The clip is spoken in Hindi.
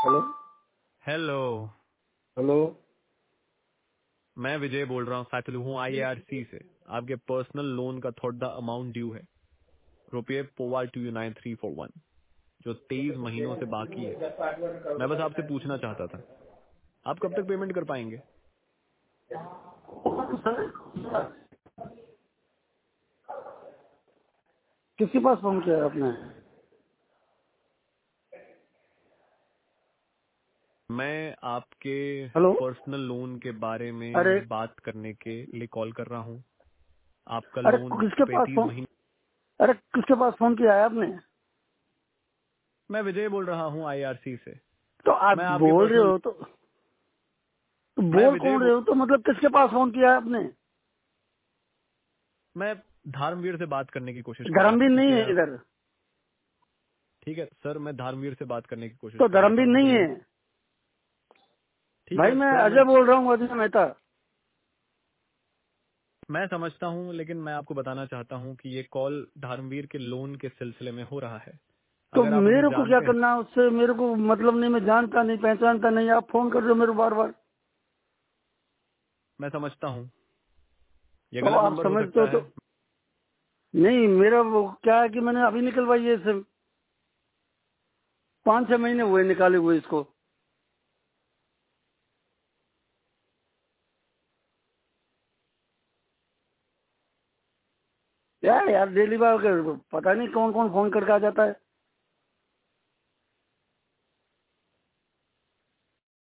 Hello hello. हेलो। मैं विजय बोल रहा हूँ, फैक्चुअली हूँ IARC से। आपके पर्सनल लोन का थोड़ा अमाउंट ड्यू है, रुपये ₹429,341, जो 23 महीनों से बाकी है। मैं बस आपसे पूछना चाहता था, आप कब तक पेमेंट कर पाएंगे? किसके पास फोन किया है आपने? मैं आपके हेलो। पर्सनल लोन के बारे अरे में बात करने के लिए कॉल कर रहा हूँ। आपका अरे लोन किसके पास 35 फोन महीने। अरे किसके पास फोन किया है आपने? मैं विजय बोल रहा हूँ IARC से। तो आप मैं आपके बोल रहे पर्सनल हो तो मैं बोल विजय कौन रहे हो? तो मतलब किसके पास फोन किया है आपने? मैं धर्मवीर से बात करने की कोशिश कर रहा धर्मवीर था कि नहीं है क्या। इधर। ठीक है सर, मैं धर्मवीर से बात करने की कोशिश तो कर रहा धर्मवीर था जो नहीं है लोन। ठीक भाई, है मैं सर, अजय बोल रहा हूँ, अजय मेहता। मैं समझता हूं, लेकिन मैं आपको बताना चाहता हूं कि ये कॉल धर्मवीर के लोन के सिलसिले में हो रहा है। तो अगर आप अभी मेरे को क्या जानते हैं। करना है उससे? मेरे को मतलब नहीं, मैं जानता नहीं पहचानता नहीं, आप फोन कर रहे हो मेरे को बार बार। मैं समझता हूं ये तो गलत आप नंबर हो समझते हो सकता तो? है। नहीं, मेरा वो क्या है कि मैंने अभी निकलवाई है सिम, 5-6 महीने हुए निकाले हुए इसको। यार यार डेली बार पता नहीं कौन कौन फोन करके आ जाता है।